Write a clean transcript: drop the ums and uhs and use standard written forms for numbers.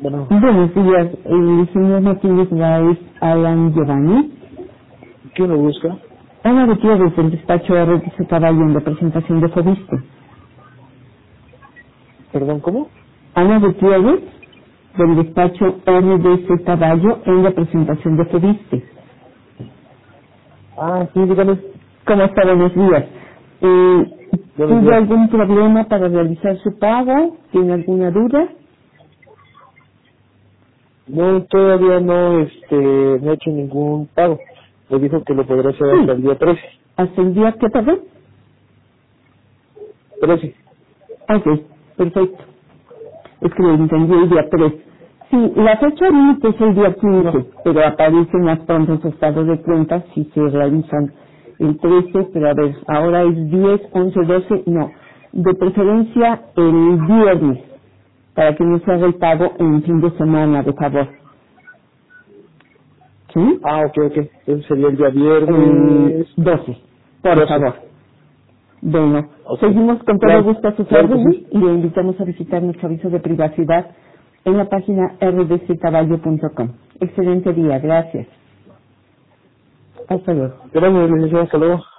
Bueno, Buenos días, el señor Martínez Báez Alan Giovanni. ¿quién lo busca? Ana Gutiérrez del despacho RDC Caballo en representación de Fobiste. Perdón, ¿cómo? Ana Gutiérrez del despacho RDC Caballo en representación de Fobiste. Ah, sí, dígame. ¿Cómo está? Buenos días. Buenos ¿Tuvo días. algún problema para realizar su pago? ¿Tiene alguna duda? No, todavía no, no he hecho ningún pago. Me dijo que lo podrá hacer hasta Sí. el día 13. ¿Hasta el día qué, perdón? 13. Ok, perfecto. Es que lo entendí el día 3. Sí, la fecha límite es el día 15, pero aparecen más pronto los estados de cuenta si se realizan el 13, pero a ver, ahora es 10, 11, 12, no. De preferencia el viernes, para que no se haga el pago en fin de semana, de favor. ¿Sí? Ah, ok. Ese sería el día El viernes 12, por 12. favor. Bueno, Ok. seguimos con todo Claro, gusto a sus claro que órdenes sí. y le invitamos a visitar nuestro aviso de privacidad en la página rdccaballo.com. Excelente día, gracias. Hasta luego. Gracias, licenciado. Hasta luego.